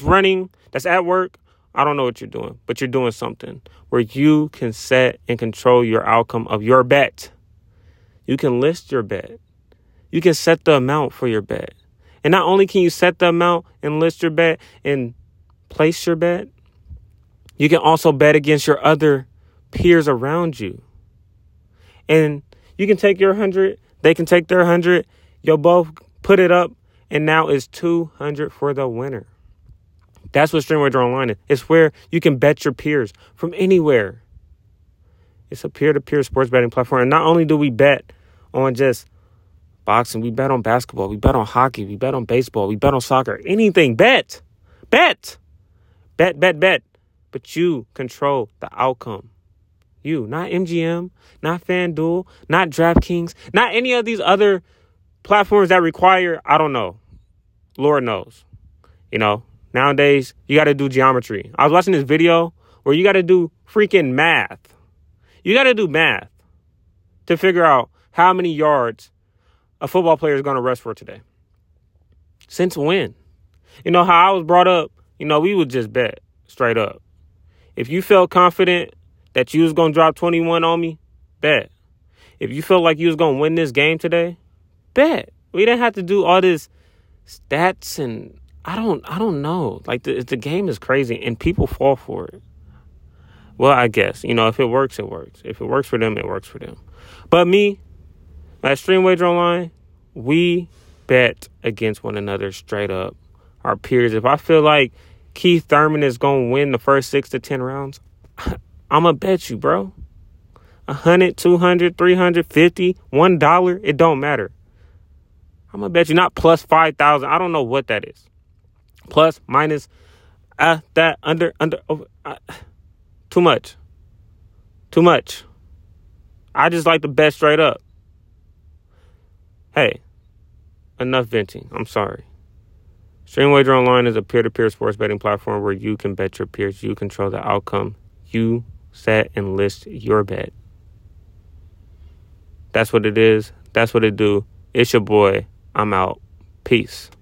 running, that's at work, I don't know what you're doing, but you're doing something where you can set and control your outcome of your bet. You can list your bet. You can set the amount for your bet. And not only can you set the amount and list your bet and place your bet, you can also bet against your other peers around you. And you can take your 100, they can take their 100, you'll both put it up, and now it's 200 for the winner. That's what Stream Wager Online is. It's where you can bet your peers from anywhere. It's a peer-to-peer sports betting platform. And not only do we bet on just boxing, we bet on basketball, we bet on hockey, we bet on baseball, we bet on soccer. Anything. Bet. Bet. Bet, bet, bet. But you control the outcome. You, not MGM, not FanDuel, not DraftKings, not any of these other platforms that require, I don't know. Lord knows. You know, nowadays, you got to do geometry. I was watching this video where you got to do freaking math. You got to do math to figure out how many yards a football player is going to rush for today. Since when? You know, how I was brought up, you know, we would just bet straight up. If you felt confident that you was going to drop 21 on me, bet. If you felt like you was going to win this game today, bet. We didn't have to do all this stats and I don't know. Like the game is crazy and people fall for it. Well, I guess, you know, if it works, it works. If it works for them, it works for them. But me, at Stream Wager Online, we bet against one another straight up. Our peers. If I feel like Keith Thurman is going to win the first 6 to 10 rounds, I'm going to bet you, bro. 100, 200, 350, $1, it don't matter. I'm going to bet you not plus 5,000. I don't know what that is. Plus, minus, that, under, over. Too much. Too much. I just like to bet straight up. Hey, enough venting. I'm sorry. Stream Wager Online is a peer-to-peer sports betting platform where you can bet your peers. You control the outcome. You set and list your bet. That's what it is. That's what it do. It's your boy. I'm out. Peace.